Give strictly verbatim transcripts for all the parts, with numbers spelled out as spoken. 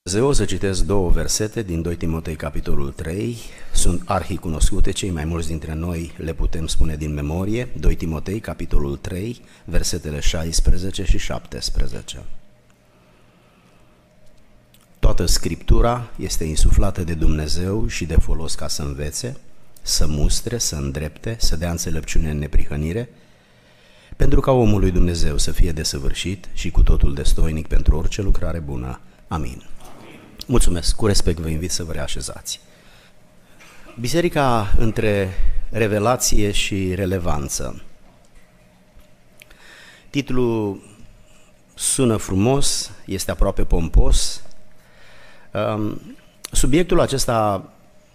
O să citesc două versete din doi Timotei, capitolul trei, sunt arhicunoscute, cei mai mulți dintre noi le putem spune din memorie. Doi Timotei, capitolul trei, versetele șaisprezece și șaptesprezece. Toată Scriptura este insuflată de Dumnezeu și de folos ca să învețe, să mustre, să îndrepte, să dea înțelepciune în neprihănire, pentru ca omul lui Dumnezeu să fie desăvârșit și cu totul destoinic pentru orice lucrare bună. Amin. Mulțumesc, cu respect vă invit să vă reașezați. Biserica între revelație și relevanță. Titlul sună frumos, este aproape pompos. Subiectul acesta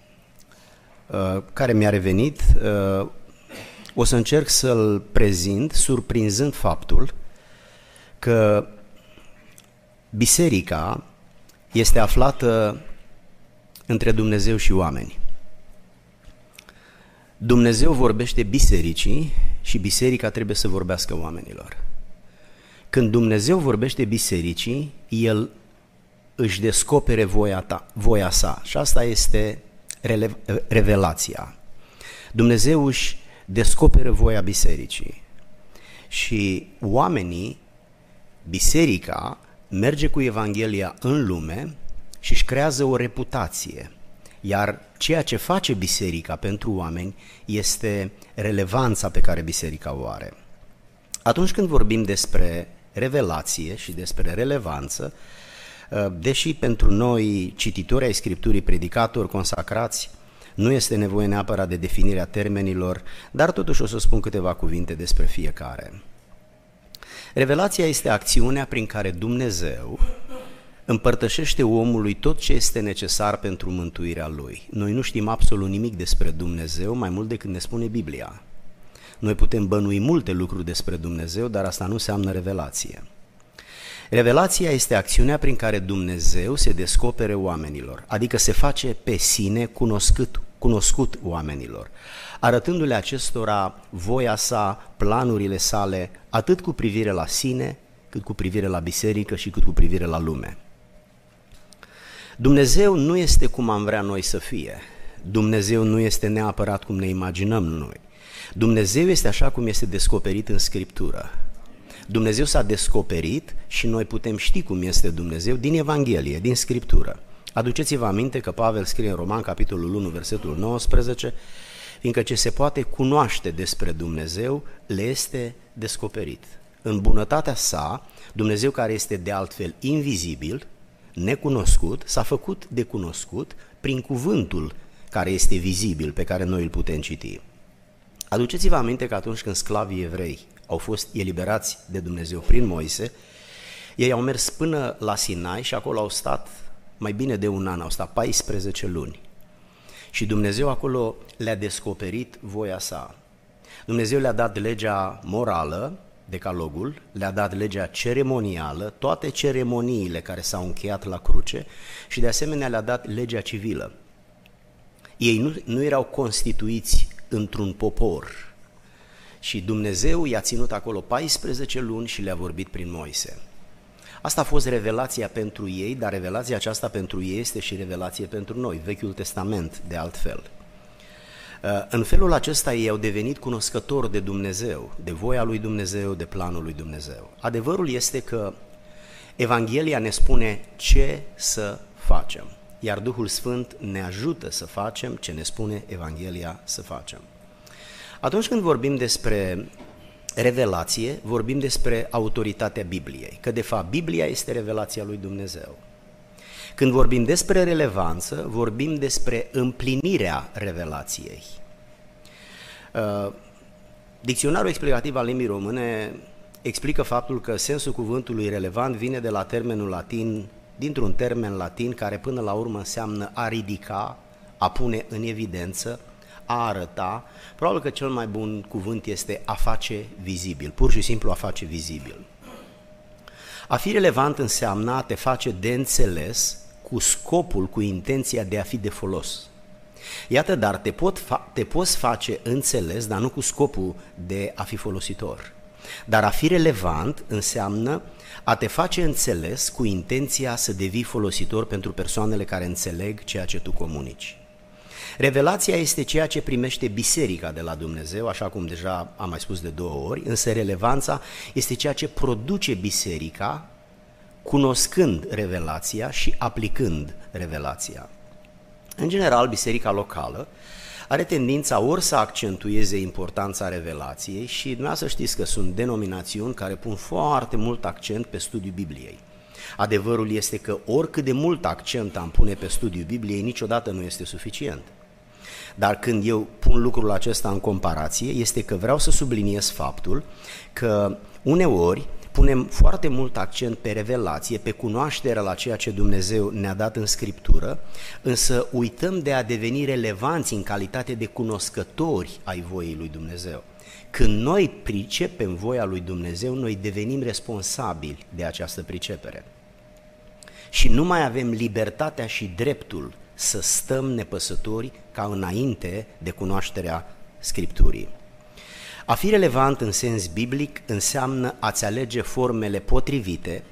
care mi-a revenit, o să încerc să-l prezint surprinzând faptul că biserica este aflată între Dumnezeu și oameni. Dumnezeu vorbește bisericii și biserica trebuie să vorbească oamenilor. Când Dumnezeu vorbește bisericii, El își descopere voia, ta, voia sa și asta este rele, revelația. Dumnezeu își descoperă voia bisericii și oamenii, biserica, merge cu Evanghelia în lume și își creează o reputație, iar ceea ce face biserica pentru oameni este relevanța pe care biserica o are. Atunci când vorbim despre revelație și despre relevanță, deși pentru noi, cititori ai Scripturii, predicatori, consacrați, nu este nevoie neapărat de definirea termenilor, dar totuși o să spun câteva cuvinte despre fiecare. Revelația este acțiunea prin care Dumnezeu împărtășește omului tot ce este necesar pentru mântuirea lui. Noi nu știm absolut nimic despre Dumnezeu, mai mult decât ne spune Biblia. Noi putem bănui multe lucruri despre Dumnezeu, dar asta nu înseamnă revelație. Revelația este acțiunea prin care Dumnezeu se descopere oamenilor, adică se face pe sine cunoscut, cunoscut oamenilor, arătându-le acestora voia sa, planurile sale, atât cu privire la sine, cât cu privire la biserică și cât cu privire la lume. Dumnezeu nu este cum am vrea noi să fie. Dumnezeu nu este neapărat cum ne imaginăm noi. Dumnezeu este așa cum este descoperit în Scriptură. Dumnezeu s-a descoperit și noi putem ști cum este Dumnezeu din Evanghelie, din Scriptură. Aduceți-vă aminte că Pavel scrie în Roman, capitolul unu, versetul nouăsprezece, fiindcă ce se poate cunoaște despre Dumnezeu le este descoperit. În bunătatea sa, Dumnezeu, care este de altfel invizibil, necunoscut, s-a făcut de cunoscut prin cuvântul care este vizibil, pe care noi îl putem citi. Aduceți-vă aminte că atunci când sclavii evrei au fost eliberați de Dumnezeu prin Moise, ei au mers până la Sinai și acolo au stat mai bine de un an, au stat paisprezece luni. Și Dumnezeu acolo le-a descoperit voia sa. Dumnezeu le-a dat legea morală, decalogul, le-a dat legea ceremonială, toate ceremoniile care s-au încheiat la cruce și de asemenea le-a dat legea civilă. Ei nu, nu erau constituiți într-un popor și Dumnezeu i-a ținut acolo paisprezece luni și le-a vorbit prin Moise. Asta a fost revelația pentru ei, dar revelația aceasta pentru ei este și revelație pentru noi, Vechiul Testament de altfel. În felul acesta ei au devenit cunoscători de Dumnezeu, de voia lui Dumnezeu, de planul lui Dumnezeu. Adevărul este că Evanghelia ne spune ce să facem, iar Duhul Sfânt ne ajută să facem ce ne spune Evanghelia să facem. Atunci când vorbim despre revelație, vorbim despre autoritatea Bibliei, că de fapt Biblia este revelația lui Dumnezeu. Când vorbim despre relevanță, vorbim despre împlinirea revelației. Dicționarul explicativ al limbii române explică faptul că sensul cuvântului relevant vine de la termenul latin, dintr-un termen latin care până la urmă înseamnă a ridica, a pune în evidență, a arăta. Probabil că cel mai bun cuvânt este a face vizibil, pur și simplu a face vizibil. A fi relevant înseamnă a te face de înțeles cu scopul, cu intenția de a fi de folos. Iată, dar te, pot fa- te poți face înțeles, dar nu cu scopul de a fi folositor. Dar a fi relevant înseamnă a te face înțeles cu intenția să devii folositor pentru persoanele care înțeleg ceea ce tu comunici. Revelația este ceea ce primește biserica de la Dumnezeu, așa cum deja am mai spus de două ori, însă relevanța este ceea ce produce biserica cunoscând revelația și aplicând revelația. În general, biserica locală are tendința ori să accentueze importanța revelației și dumneavoastră știți că sunt denominațiuni care pun foarte mult accent pe studiul Bibliei. Adevărul este că oricât de mult accent am pune pe studiul Bibliei, niciodată nu este suficient. Dar când eu pun lucrul acesta în comparație, este că vreau să subliniez faptul că uneori punem foarte mult accent pe revelație, pe cunoașterea la ceea ce Dumnezeu ne-a dat în Scriptură, însă uităm de a deveni relevanți în calitate de cunoscători ai voii lui Dumnezeu. Când noi pricepem voia lui Dumnezeu, noi devenim responsabili de această pricepere. Și nu mai avem libertatea și dreptul să stăm nepăsători ca înainte de cunoașterea Scripturii. A fi relevant în sens biblic înseamnă a-ți alege formele potrivite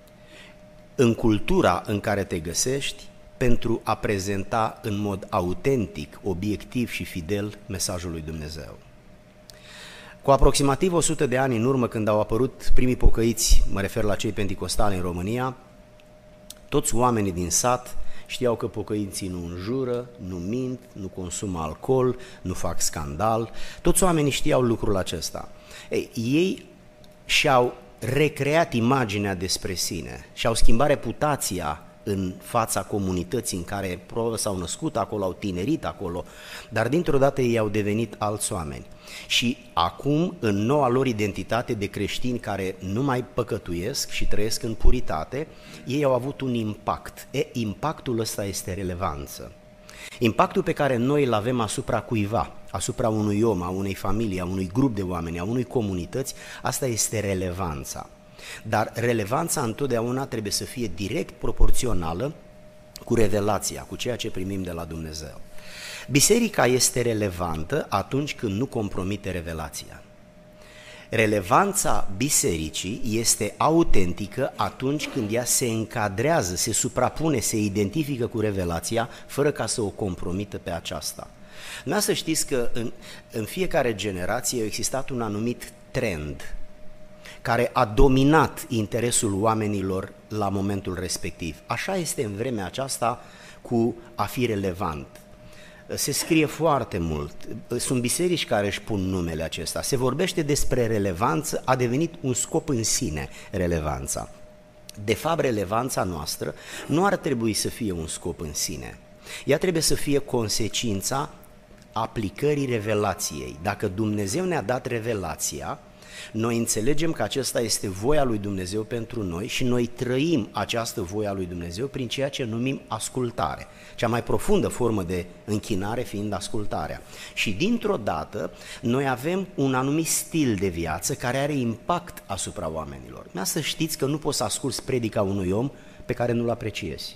în cultura în care te găsești pentru a prezenta în mod autentic, obiectiv și fidel mesajul lui Dumnezeu. Cu aproximativ o sută de ani în urmă, când au apărut primii pocăiți, mă refer la cei penticostali în România, toți oamenii din sat știau că pocăinții nu înjură, nu mint, nu consumă alcool, nu fac scandal. Toți oamenii știau lucrul acesta. Ei, ei și-au recreat imaginea despre sine și-au schimbat reputația în fața comunității în care probabil s-au născut acolo, au tinerit acolo, dar dintr-o dată ei au devenit alți oameni. Și acum, în noua lor identitate de creștini care nu mai păcătuiesc și trăiesc în puritate, ei au avut un impact. E, impactul ăsta este relevanță. Impactul pe care noi îl avem asupra cuiva, asupra unui om, a unei familii, a unui grup de oameni, a unei comunități, asta este relevanța. Dar relevanța întotdeauna trebuie să fie direct proporțională cu revelația, cu ceea ce primim de la Dumnezeu. Biserica este relevantă atunci când nu compromite revelația. Relevanța bisericii este autentică atunci când ea se încadrează, se suprapune, se identifică cu revelația, fără ca să o compromită pe aceasta. Nu să știți că în, în fiecare generație a existat un anumit trend care a dominat interesul oamenilor la momentul respectiv. Așa este în vremea aceasta cu a fi relevant. Se scrie foarte mult, sunt biserici care își pun numele acesta, se vorbește despre relevanță, a devenit un scop în sine relevanța. De fapt, relevanța noastră nu ar trebui să fie un scop în sine, ea trebuie să fie consecința aplicării revelației. Dacă Dumnezeu ne-a dat revelația, noi înțelegem că acesta este voia lui Dumnezeu pentru noi și noi trăim această voie a lui Dumnezeu prin ceea ce numim ascultare. Cea mai profundă formă de închinare fiind ascultarea. Și dintr-o dată noi avem un anumit stil de viață care are impact asupra oamenilor. Mea să știți că nu poți să asculți predica unui om pe care nu-l apreciezi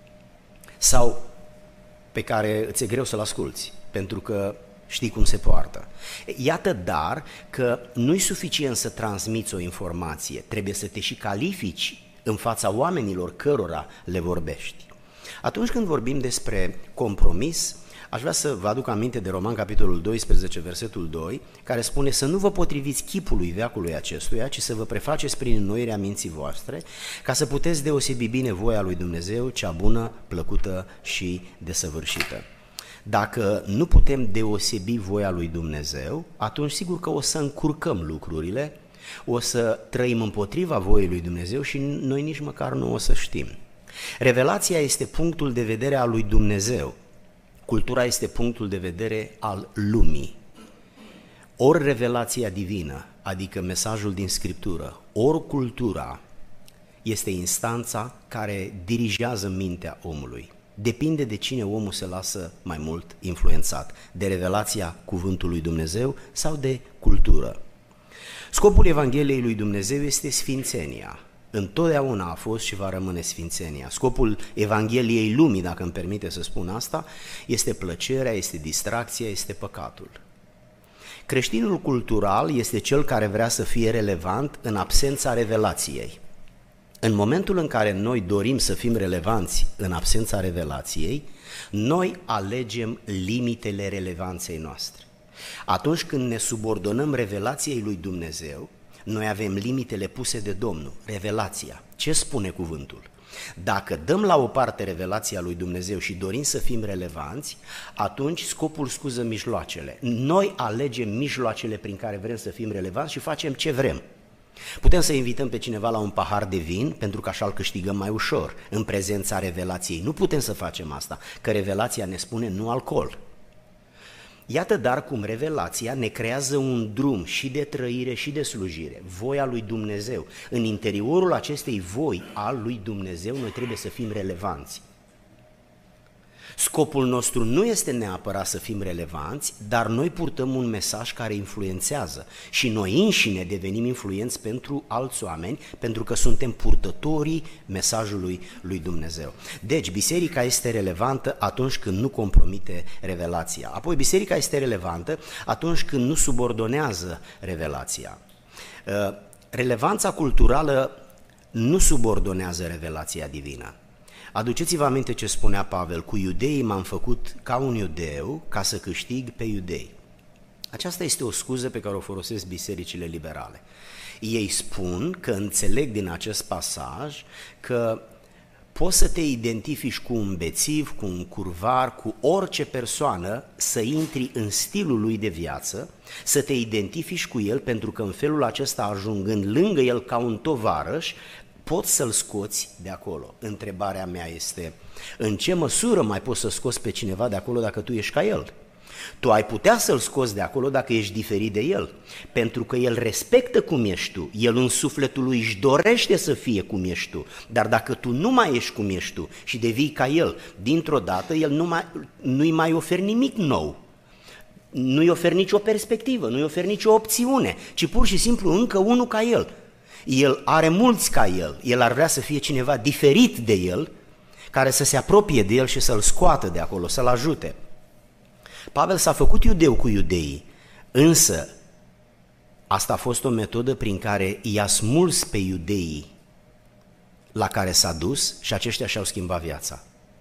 sau pe care îți e greu să-l asculți, pentru că știi cum se poartă. Iată dar că nu-i suficient să transmiți o informație, trebuie să te și califici în fața oamenilor cărora le vorbești. Atunci când vorbim despre compromis, aș vrea să vă aduc aminte de Roman, capitolul doisprezece, versetul doi, care spune să nu vă potriviți chipului veacului acestuia, ci să vă prefaceți prin înnoirea minții voastre, ca să puteți deosebi bine voia lui Dumnezeu, cea bună, plăcută și desăvârșită. Dacă nu putem deosebi voia lui Dumnezeu, atunci sigur că o să încurcăm lucrurile, o să trăim împotriva voii lui Dumnezeu și noi nici măcar nu o să știm. Revelația este punctul de vedere al lui Dumnezeu, cultura este punctul de vedere al lumii. Ori revelația divină, adică mesajul din Scriptură, ori cultura este instanța care dirigează mintea omului. Depinde de cine omul se lasă mai mult influențat, de revelația cuvântului Dumnezeu sau de cultură. Scopul Evangheliei lui Dumnezeu este sfințenia. Întotdeauna a fost și va rămâne sfințenia. Scopul Evangheliei lumii, dacă îmi permite să spun asta, este plăcerea, este distracția, este păcatul. Creștinul cultural este cel care vrea să fie relevant în absența revelației. În momentul în care noi dorim să fim relevanți în absența revelației, noi alegem limitele relevanței noastre. Atunci când ne subordonăm revelației lui Dumnezeu, noi avem limitele puse de Domnul, revelația. Ce spune cuvântul? Dacă dăm la o parte revelația lui Dumnezeu și dorim să fim relevanți, atunci scopul scuză mijloacele. Noi alegem mijloacele prin care vrem să fim relevanți și facem ce vrem. Putem să invităm pe cineva la un pahar de vin pentru că așa îl câștigăm mai ușor în prezența revelației. Nu putem să facem asta, că revelația ne spune nu alcool. Iată dar cum revelația ne creează un drum și de trăire și de slujire, voia lui Dumnezeu. În interiorul acestei voi al lui Dumnezeu noi trebuie să fim relevanți. Scopul nostru nu este neapărat să fim relevanți, dar noi purtăm un mesaj care influențează și noi înșine devenim influenți pentru alți oameni, pentru că suntem purtătorii mesajului lui Dumnezeu. Deci, biserica este relevantă atunci când nu compromite revelația. Apoi, biserica este relevantă atunci când nu subordonează revelația. Relevanța culturală nu subordonează revelația divină. Aduceți-vă aminte ce spunea Pavel, cu iudeii m-am făcut ca un iudeu ca să câștig pe iudei. Aceasta este o scuză pe care o folosesc bisericile liberale. Ei spun că înțeleg din acest pasaj că poți să te identifici cu un bețiv, cu un curvar, cu orice persoană, să intri în stilul lui de viață, să te identifici cu el, pentru că în felul acesta, ajungând lângă el ca un tovarăș, poți să-l scoți de acolo. Întrebarea mea este, în ce măsură mai poți să scoți pe cineva de acolo dacă tu ești ca el? Tu ai putea să-l scoți de acolo dacă ești diferit de el, pentru că el respectă cum ești tu, el în sufletul lui își dorește să fie cum ești tu, dar dacă tu nu mai ești cum ești tu și devii ca el, dintr-o dată el nu mai, nu-i mai oferi nimic nou. Nu-i oferi nicio perspectivă, nu-i oferi nicio opțiune, ci pur și simplu încă unul ca el. El are mulți ca el, el ar vrea să fie cineva diferit de el, care să se apropie de el și să-l scoată de acolo, să-l ajute. Pavel s-a făcut iudeu cu iudeii, însă asta a fost o metodă prin care i-a smuls pe iudeii la care s-a dus și aceștia și-au schimbat viața.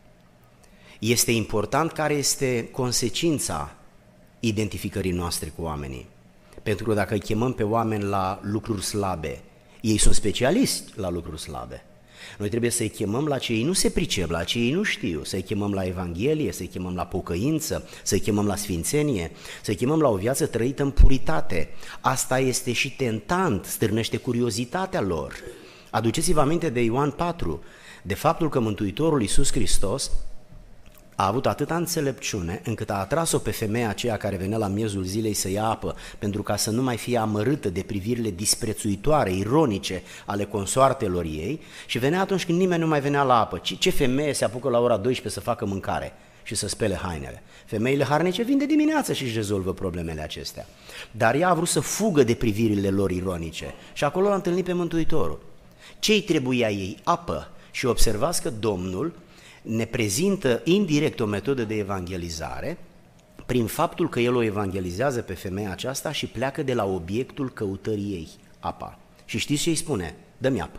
Este important care este consecința identificării noastre cu oamenii, pentru că dacă îi chemăm pe oameni la lucruri slabe, ei sunt specialiști la lucruri slabe. Noi trebuie să-i chemăm la ce ei nu se pricep, la ce ei nu știu, să-i chemăm la Evanghelie, să-i chemăm la pocăință, să-i chemăm la sfințenie, să-i chemăm la o viață trăită în puritate. Asta este și tentant, stârnește curiozitatea lor. Aduceți-vă aminte de Ioan patru, de faptul că Mântuitorul Iisus Hristos a avut atâta înțelepciune încât a atras-o pe femeia aceea care venea la miezul zilei să ia apă, pentru ca să nu mai fie amărâtă de privirile disprețuitoare, ironice ale consoartelor ei, și venea atunci când nimeni nu mai venea la apă. Ce femeie se apucă la ora douăsprezece să facă mâncare și să spele hainele? Femeile harnice vin de dimineață și își rezolvă problemele acestea. Dar ea a vrut să fugă de privirile lor ironice și acolo l-a întâlnit pe Mântuitorul. Ce-i trebuia ei? Apă. Și observați că Domnul ne prezintă indirect o metodă de evangelizare prin faptul că el o evangelizează pe femeia aceasta și pleacă de la obiectul căutării ei, apa. Și știți ce îi spune? Dă-mi apă.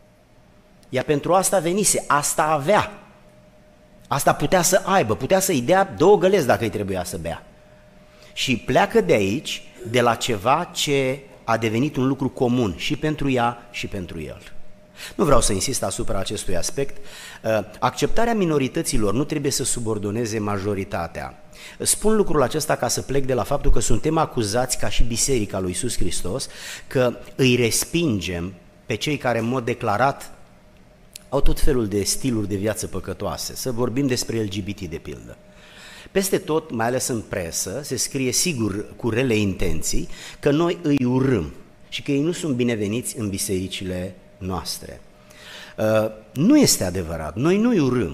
Ea pentru asta venise, asta avea, asta putea să aibă, putea să-i dea două găleți dacă îi trebuia să bea. Și pleacă de aici, de la ceva ce a devenit un lucru comun și pentru ea și pentru el. Nu vreau să insist asupra acestui aspect. Acceptarea minorităților nu trebuie să subordoneze majoritatea. Spun lucrul acesta ca să plec de la faptul că suntem acuzați ca și Biserica lui Iisus Hristos că îi respingem pe cei care în mod declarat au tot felul de stiluri de viață păcătoase. Să vorbim despre L G B T de pildă. Peste tot, mai ales în presă, se scrie sigur cu rele intenții că noi îi urâm și că ei nu sunt bineveniți în bisericile noastre. Nu este adevărat, noi nu-i urâm.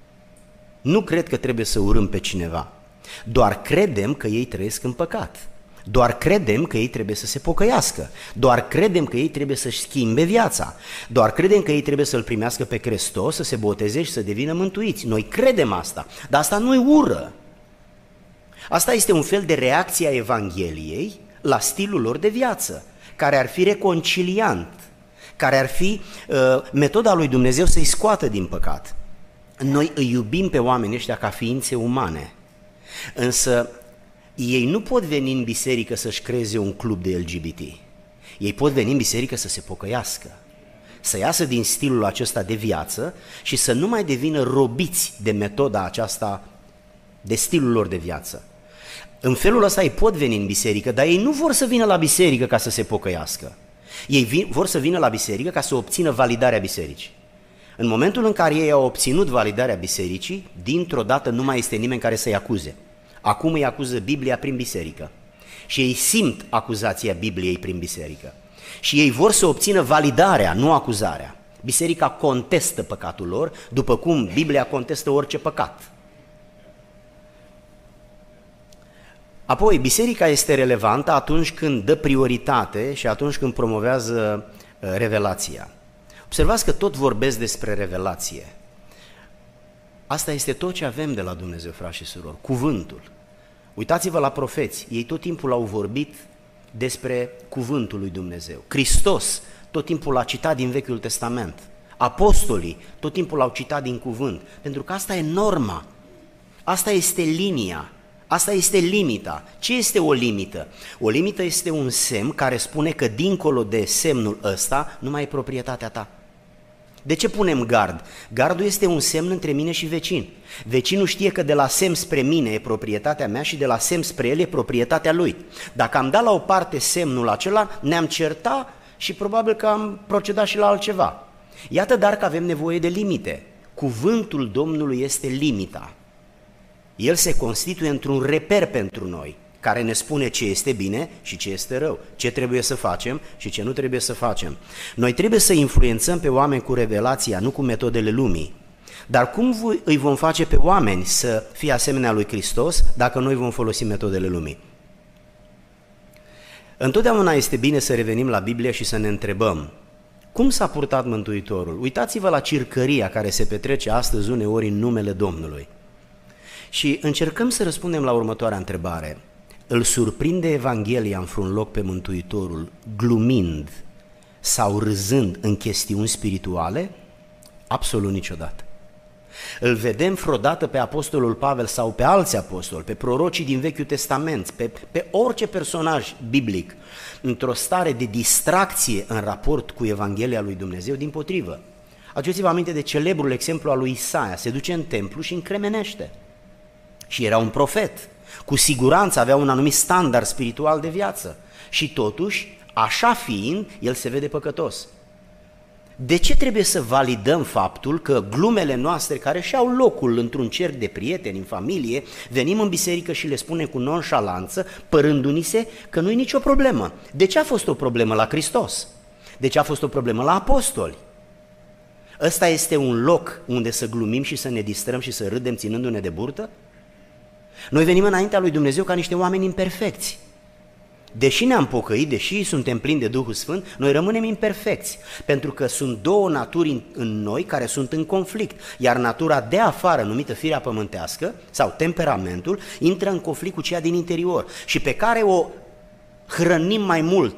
Nu cred că trebuie să urâm pe cineva. Doar credem că ei trăiesc în păcat. Doar credem că ei trebuie să se pocăiască. Doar credem că ei trebuie să-și schimbe viața. Doar credem că ei trebuie să-L primească pe Hristos, să se boteze și să devină mântuiți. Noi credem asta, dar asta nu-i ură. Asta este un fel de reacție a Evangheliei la stilul lor de viață, care ar fi reconciliant, care ar fi uh, metoda lui Dumnezeu să-i scoată din păcat. Noi îi iubim pe oamenii ăștia ca ființe umane, însă ei nu pot veni în biserică să-și creeze un club de L G B T. Ei pot veni în biserică să se pocăiască, să iasă din stilul acesta de viață și să nu mai devină robiți de metoda aceasta, de stilul lor de viață. În felul ăsta ei pot veni în biserică, dar ei nu vor să vină la biserică ca să se pocăiască. Ei vin, vor să vină la biserică ca să obțină validarea bisericii. În momentul în care ei au obținut validarea bisericii, dintr-o dată nu mai este nimeni care să-i acuze. Acum îi acuză Biblia prin biserică și ei simt acuzația Bibliei prin biserică și ei vor să obțină validarea, nu acuzarea. Biserica contestă păcatul lor, după cum Biblia contestă orice păcat. Apoi, biserica este relevantă atunci când dă prioritate și atunci când promovează revelația. Observați că tot vorbesc despre revelație. Asta este tot ce avem de la Dumnezeu, frați și surori, cuvântul. Uitați-vă la profeți, ei tot timpul au vorbit despre cuvântul lui Dumnezeu. Hristos tot timpul a citat din Vechiul Testament. Apostolii tot timpul au citat din cuvânt, pentru că asta e norma, asta este linia, asta este limita. Ce este o limită? O limită este un semn care spune că dincolo de semnul ăsta nu mai e proprietatea ta. De ce punem gard? Gardul este un semn între mine și vecin. Vecinul știe că de la semn spre mine e proprietatea mea și de la semn spre el e proprietatea lui. Dacă am dat la o parte semnul acela, ne-am certat și probabil că am procedat și la altceva. Iată dar că avem nevoie de limite. Cuvântul Domnului este limita. El se constituie într-un reper pentru noi, care ne spune ce este bine și ce este rău, ce trebuie să facem și ce nu trebuie să facem. Noi trebuie să influențăm pe oameni cu revelația, nu cu metodele lumii. Dar cum îi vom face pe oameni să fie asemenea lui Hristos dacă noi vom folosi metodele lumii? Întotdeauna este bine să revenim la Biblie și să ne întrebăm cum s-a purtat Mântuitorul. Uitați-vă la circăria care se petrece astăzi uneori în numele Domnului. Și încercăm să răspundem la următoarea întrebare. Îl surprinde Evanghelia în vreun loc pe Mântuitorul glumind sau râzând în chestiuni spirituale? Absolut niciodată. Îl vedem vreodată pe apostolul Pavel sau pe alți apostoli, pe prorocii din Vechiul Testament, pe, pe orice personaj biblic, într-o stare de distracție în raport cu Evanghelia lui Dumnezeu? Dimpotrivă. Aduceți-vă aminte de celebrul exemplu al lui Isaia, se duce în templu și încremenește. Și era un profet, cu siguranță avea un anumit standard spiritual de viață și totuși, așa fiind, el se vede păcătos. De ce trebuie să validăm faptul că glumele noastre care și-au locul într-un cerc de prieteni, în familie, venim în biserică și le spunem cu nonșalanță, părându-ni se că nu e nicio problemă? De ce a fost o problemă la Hristos? De ce a fost o problemă la apostoli? Ăsta este un loc unde să glumim și să ne distrăm și să râdem ținându-ne de burtă? Noi venim înaintea lui Dumnezeu ca niște oameni imperfecți. Deși ne-am pocăit, deși suntem plini de Duhul Sfânt, noi rămânem imperfecți, pentru că sunt două naturi în noi care sunt în conflict, iar natura de afară, numită firea pământească, sau temperamentul, intră în conflict cu cea din interior și pe care o hrănim mai mult,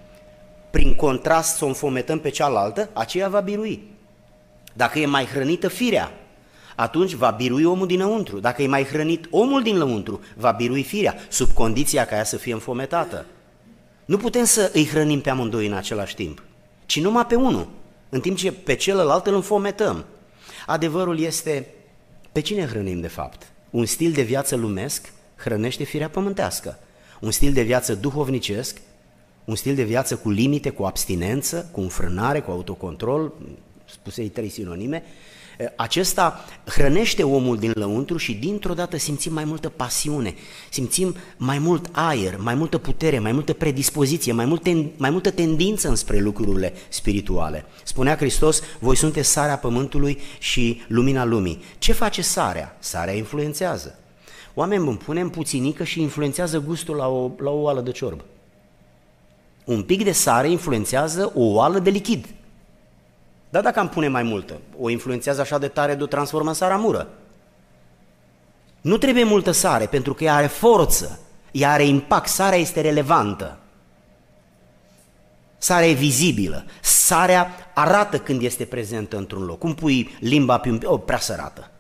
prin contrast să o înfometăm pe cealaltă, aceea va birui. Dacă e mai hrănită firea, atunci va birui omul dinăuntru. Dacă e mai hrănit omul din lăuntru, va birui firea, sub condiția ca ea să fie înfometată. Nu putem să îi hrănim pe amândoi în același timp, ci numai pe unul, în timp ce pe celălalt îl înfometăm. Adevărul este, pe cine hrănim de fapt? Un stil de viață lumesc hrănește firea pământească. Un stil de viață duhovnicesc, un stil de viață cu limite, cu abstinență, cu înfrânare, cu autocontrol, spusei trei sinonime, acesta hrănește omul din lăuntru și dintr-o dată simțim mai multă pasiune, simțim mai mult aer, mai multă putere, mai multă predispoziție, mai, multe, mai multă tendință înspre lucrurile spirituale. Spunea Hristos, voi sunteți sarea pământului și lumina lumii. Ce face sarea? Sarea influențează. Oameni buni, punem puținică și influențează gustul la o, la o oală de ciorbă. Un pic de sare influențează o oală de lichid. Dar dacă am pune mai multă, o influențează așa de tare de o transformă în saramură. Nu trebuie multă sare, pentru că ea are forță, ea are impact, sarea este relevantă. Sarea e vizibilă, sarea arată când este prezentă într-un loc. Cum pui limba pe un pic, o, prea sărată.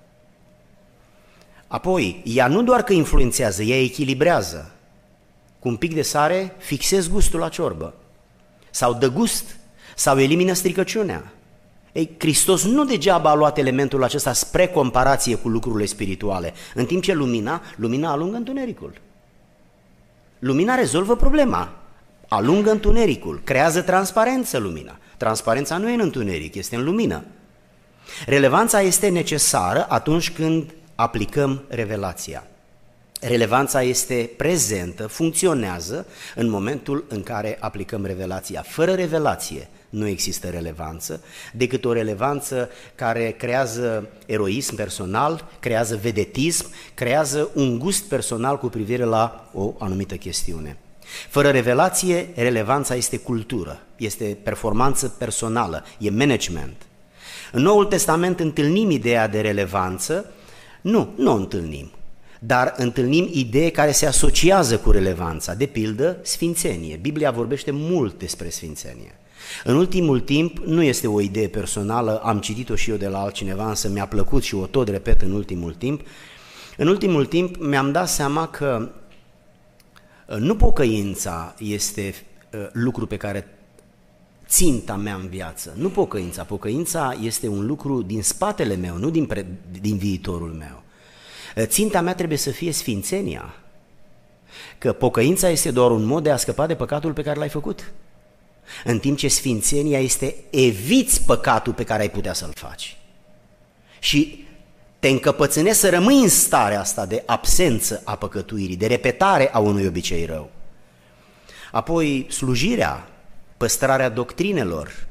Apoi, ea nu doar că influențează, ea echilibrează. Cu un pic de sare fixezi gustul la ciorbă, sau dă gust, sau elimină stricăciunea. Ei, Hristos nu degeaba a luat elementul acesta spre comparație cu lucrurile spirituale, în timp ce lumina, lumina alungă întunericul. Lumina rezolvă problema, alungă întunericul, creează transparență lumina. Transparența nu e în întuneric, este în lumină. Relevanța este necesară atunci când aplicăm revelația. Relevanța este prezentă, funcționează în momentul în care aplicăm revelația. Fără revelație nu există relevanță, decât o relevanță care creează eroism personal, creează vedetism, creează un gust personal cu privire la o anumită chestiune. Fără revelație, relevanța este cultură, este performanță personală, e management. În Noul Testament întâlnim ideea de relevanță? Nu, nu o întâlnim, dar întâlnim idei care se asociază cu relevanța, de pildă sfințenie. Biblia vorbește mult despre sfințenie. În ultimul timp, nu este o idee personală, am citit-o și eu de la altcineva, însă mi-a plăcut și o tot repet în ultimul timp. În ultimul timp mi-am dat seama că nu pocăința este lucru pe care ținta mea în viață, nu pocăința, pocăința este un lucru din spatele meu, nu din, pre, din viitorul meu. Ținta mea trebuie să fie sfințenia, că pocăința este doar un mod de a scăpa de păcatul pe care l-ai făcut, în timp ce sfințenia este eviți păcatul pe care ai putea să-l faci și te încăpățânești să rămâi în starea asta de absență a păcătuirii, de repetare a unui obicei rău. Apoi slujirea, păstrarea doctrinelor,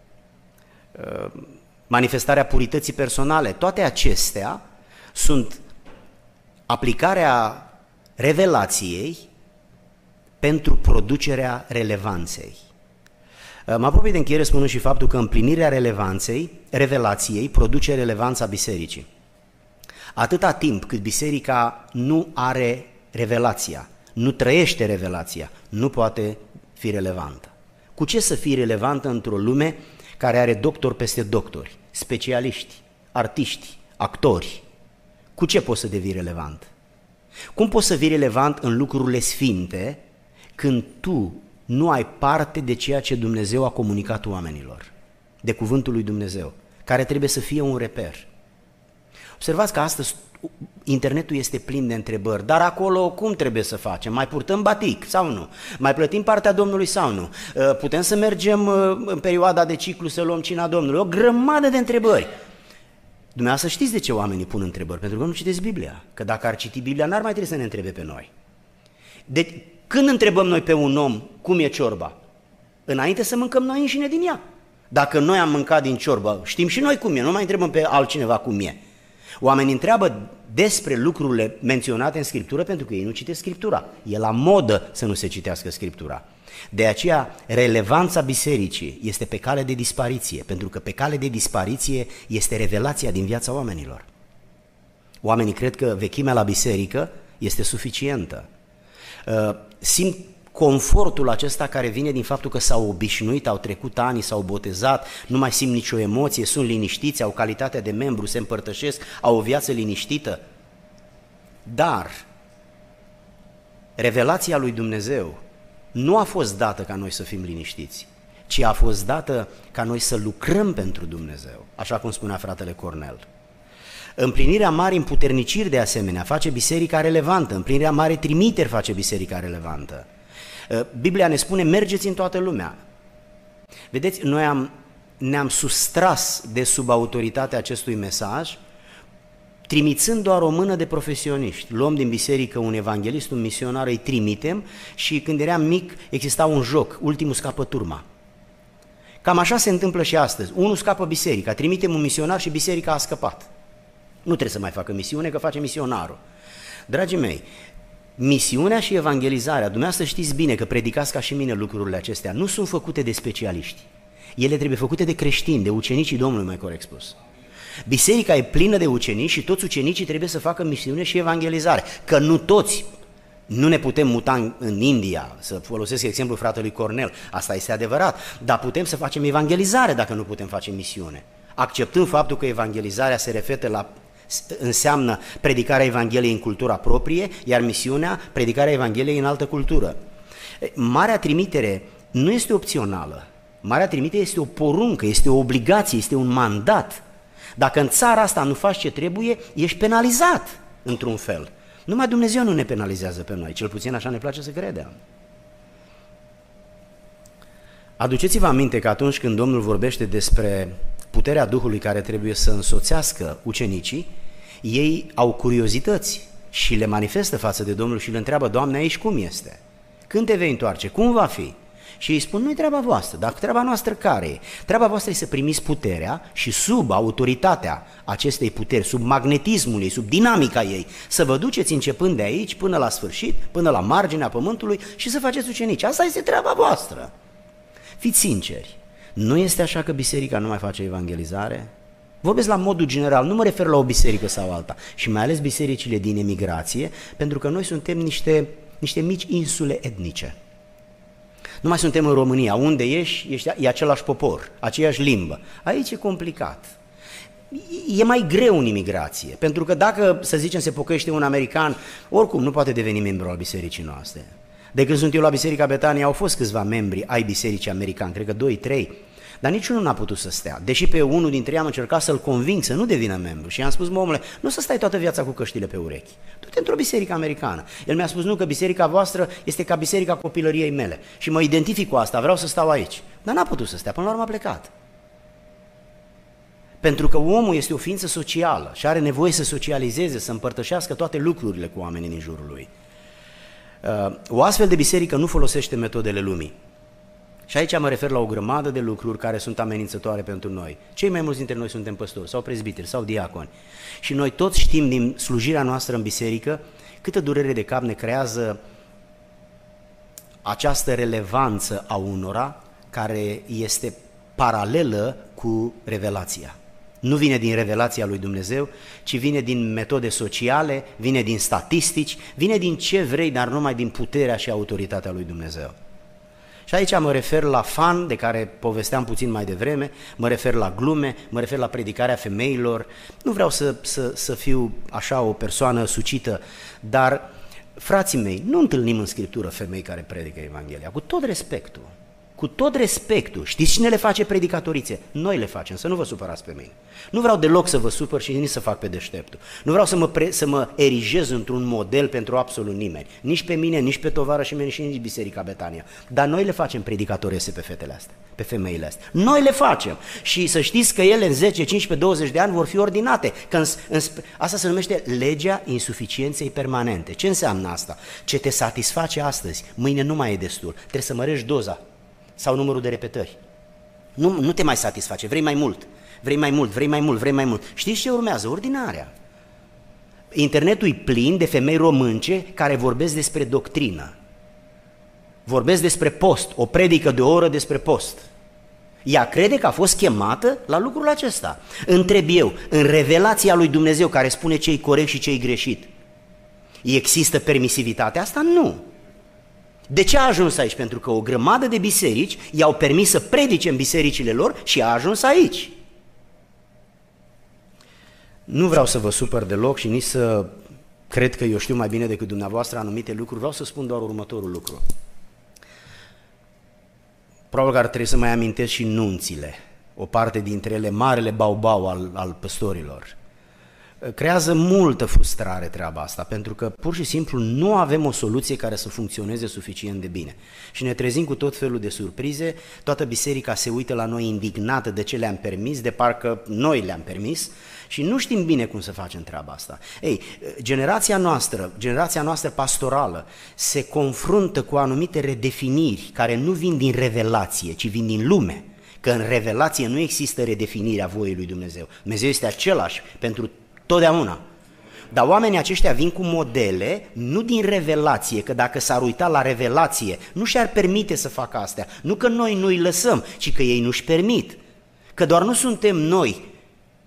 manifestarea purității personale, toate acestea sunt aplicarea revelației pentru producerea relevanței. Mă apropii de încheiere spunând și faptul că împlinirea relevanței, revelației, produce relevanța bisericii. Atâta timp cât biserica nu are revelația, nu trăiește revelația, nu poate fi relevantă. Cu ce să fii relevantă într-o lume care are doctori peste doctori, specialiști, artiști, actori? Cu ce poți să devii relevant? Cum poți să fii relevant în lucrurile sfinte când tu nu ai parte de ceea ce Dumnezeu a comunicat oamenilor, de cuvântul lui Dumnezeu, care trebuie să fie un reper? Observați că astăzi internetul este plin de întrebări, dar acolo cum trebuie să facem? Mai purtăm batic sau nu? Mai plătim partea Domnului sau nu? Putem să mergem în perioada de ciclu să luăm cina Domnului? O grămadă de întrebări. Dumneavoastră știți de ce oamenii pun întrebări? Pentru că nu citeți Biblia. Că dacă ar citi Biblia, n-ar mai trebui să ne întrebe pe noi. Deci, când întrebăm noi pe un om cum e ciorba? Înainte să mâncăm noi înșine din ea. Dacă noi am mâncat din ciorbă, știm și noi cum e, nu mai întrebăm pe altcineva cum e. Oamenii întreabă despre lucrurile menționate în Scriptură pentru că ei nu citesc Scriptura. E la modă să nu se citească Scriptura. De aceea, relevanța bisericii este pe cale de dispariție, pentru că pe cale de dispariție este revelația din viața oamenilor. Oamenii cred că vechimea la biserică este suficientă. Simt confortul acesta care vine din faptul că s-au obișnuit, au trecut ani, s-au botezat, nu mai simt nicio emoție, sunt liniștiți, au calitatea de membru, se împărtășesc, au o viață liniștită. Dar revelația lui Dumnezeu nu a fost dată ca noi să fim liniștiți, ci a fost dată ca noi să lucrăm pentru Dumnezeu, așa cum spunea fratele Cornel. Împlinirea marii împuterniciri de asemenea face biserica relevantă, împlinirea marii trimiteri face biserica relevantă. Biblia ne spune, mergeți în toată lumea. Vedeți, noi am, ne-am sustras de sub autoritatea acestui mesaj, trimițând doar o mână de profesioniști. Luăm din biserică un evanghelist, un misionar, îi trimitem și când eram mic exista un joc, ultimul scapă turma. Cam așa se întâmplă și astăzi. Unul scapă biserica, trimitem un misionar și biserica a scăpat. Nu trebuie să mai facă misiune, că face misionarul. Dragii mei, misiunea și evangelizarea, dumneavoastră știți bine că predicați ca și mine lucrurile acestea, nu sunt făcute de specialiști. Ele trebuie făcute de creștini, de ucenicii Domnului, mai corect spus. Biserica e plină de ucenici și toți ucenicii trebuie să facă misiune și evangelizare, că nu toți. Nu ne putem muta în, în India, să folosesc exemplul fratelui Cornel, asta este adevărat, dar putem să facem evangelizare dacă nu putem face misiune. Acceptând faptul că evangelizarea se referă la, înseamnă predicarea Evangheliei în cultura proprie, iar misiunea, predicarea Evangheliei în altă cultură. Marea trimitere nu este opțională, marea trimitere este o poruncă, este o obligație, este un mandat. Dacă în țara asta nu faci ce trebuie, ești penalizat într-un fel. Numai Dumnezeu nu ne penalizează pe noi, cel puțin așa ne place să credem. Aduceți-vă aminte că atunci când Domnul vorbește despre puterea Duhului care trebuie să însoțească ucenicii, ei au curiozități și le manifestă față de Domnul și le întreabă: Doamne, aici cum este? Când te vei întoarce? Cum va fi? Și îi spun: nu-i treaba voastră, dar treaba noastră care e? Treaba voastră e să primiți puterea și sub autoritatea acestei puteri, sub magnetismul ei, sub dinamica ei, să vă duceți începând de aici până la sfârșit, până la marginea pământului și să faceți ucenici. Asta este treaba voastră. Fiți sinceri, nu este așa că biserica nu mai face evangelizare? Vorbesc la modul general, nu mă refer la o biserică sau alta, și mai ales bisericile din emigrație, pentru că noi suntem niște, niște mici insule etnice. Nu mai suntem în România, unde ești, ești, e același popor, aceeași limbă. Aici e complicat. E mai greu în imigrație, pentru că dacă, să zicem, se pocăiește un american, oricum nu poate deveni membru al bisericii noastre. De când sunt eu la Biserica Betania, au fost câțiva membri ai bisericii americani, cred că doi, trei, dar niciunul n-a putut să stea. Deși pe unul dintre ei am încercat să-l conving să nu devină membru și i-am spus: mă, omule, nu să stai toată viața cu căștile pe urechi, du-te într-o biserică americană. El mi-a spus: nu, că biserica voastră este ca biserica copilăriei mele și mă identific cu asta, vreau să stau aici. Dar n-a putut să stea, până la urmă a plecat. Pentru că omul este o ființă socială și are nevoie să socializeze, să împărtășească toate lucrurile cu oamenii din jurul lui. O astfel de biserică nu folosește metodele lumii. Și aici mă refer la o grămadă de lucruri care sunt amenințătoare pentru noi. Cei mai mulți dintre noi suntem păstori sau prezbiteri sau diaconi. Și noi toți știm din slujirea noastră în biserică câtă durere de cap ne creează această relevanță a unora care este paralelă cu revelația. Nu vine din revelația lui Dumnezeu, ci vine din metode sociale, vine din statistici, vine din ce vrei, dar numai din puterea și autoritatea lui Dumnezeu. Și aici mă refer la fan, de care povesteam puțin mai devreme, mă refer la glume, mă refer la predicarea femeilor. Nu vreau să, să, să fiu așa o persoană sucită, dar, frații mei, nu întâlnim în Scriptură femei care predică Evanghelia, cu tot respectul. Cu tot respectul, știți cine le face predicatorițe? Noi le facem, să nu vă supărați pe mine. Nu vreau deloc să vă supăr și nici să fac pe deșteptul. Nu vreau să mă, pre- să mă erigez într-un model pentru absolut nimeni. Nici pe mine, nici pe tovarășii mei, și nici Biserica Betania. Dar noi le facem predicatorițe pe fetele astea, pe femeile astea. Noi le facem. Și să știți că ele în zece, cincisprezece, douăzeci de ani vor fi ordinate. Că în, în, asta se numește legea insuficienței permanente. Ce înseamnă asta? Ce te satisface astăzi, mâine nu mai e destul. Trebuie să mărești doza sau numărul de repetări. Nu, nu te mai satisface, vrei mai mult, vrei mai mult, vrei mai mult, vrei mai mult. Știți ce urmează? Ordinarea. Internetul e plin de femei românce care vorbesc despre doctrină. Vorbesc despre post, o predică de o oră despre post. Ea crede că a fost chemată la lucrul acesta. Întreb eu, în revelația lui Dumnezeu care spune ce-i corect și ce-i greșit, există permisivitatea asta? Nu. De ce a ajuns aici? Pentru că o grămadă de biserici i-au permis să predice în bisericile lor și a ajuns aici. Nu vreau să vă supăr deloc și nici să cred că eu știu mai bine decât dumneavoastră anumite lucruri, vreau să spun doar următorul lucru. Probabil că ar trebui să mai amintesc și nunțile, o parte dintre ele, marele baubau al, al păstorilor. Creează multă frustrare treaba asta, pentru că pur și simplu nu avem o soluție care să funcționeze suficient de bine. Și ne trezim cu tot felul de surprize, toată biserica se uită la noi indignată de ce le-am permis, de parcă noi le-am permis și nu știm bine cum să facem treaba asta. Ei, generația noastră, generația noastră pastorală se confruntă cu anumite redefiniri care nu vin din revelație, ci vin din lume. Că în revelație nu există redefinirea voii lui Dumnezeu. Dumnezeu este același pentru totdeauna. Dar oamenii aceștia vin cu modele, nu din revelație, că dacă s-ar uita la revelație, nu și-ar permite să facă astea. Nu că noi nu îi lăsăm, ci că ei nu-și permit. Că doar nu suntem noi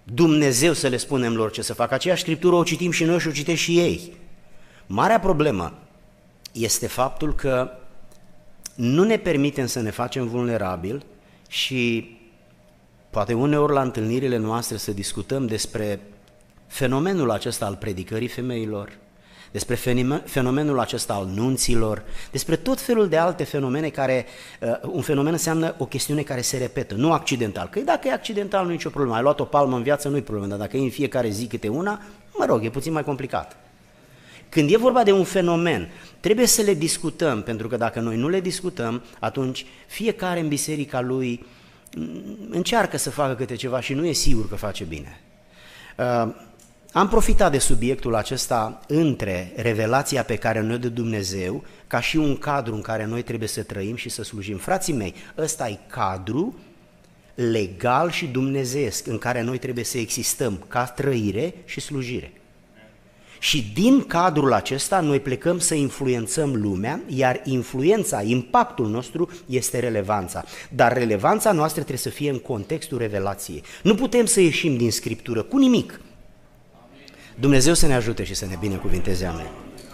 Dumnezeu să le spunem lor ce să facă. Aceeași scriptură o citim și noi și o citesc și ei. Marea problemă este faptul că nu ne permitem să ne facem vulnerabili și poate uneori la întâlnirile noastre să discutăm despre fenomenul acesta al predicării femeilor, despre fenomenul acesta al nunților, despre tot felul de alte fenomene care, uh, un fenomen înseamnă o chestiune care se repetă, nu accidental, că dacă e accidental nu e nicio problemă, ai luat o palmă în viață, nu e problemă, dar dacă e în fiecare zi câte una, mă rog, e puțin mai complicat. Când e vorba de un fenomen, trebuie să le discutăm, pentru că dacă noi nu le discutăm, atunci fiecare în biserica lui încearcă să facă câte ceva și nu e sigur că face bine. Uh, am profitat de subiectul acesta între revelația pe care ne-o dă Dumnezeu, ca și un cadru în care noi trebuie să trăim și să slujim. Frații mei, ăsta e cadru legal și dumnezeiesc în care noi trebuie să existăm ca trăire și slujire. Și din cadrul acesta noi plecăm să influențăm lumea, iar influența, impactul nostru este relevanța. Dar relevanța noastră trebuie să fie în contextul revelației. Nu putem să ieșim din Scriptură cu nimic. Dumnezeu să ne ajute și să ne binecuvinteze. Amen.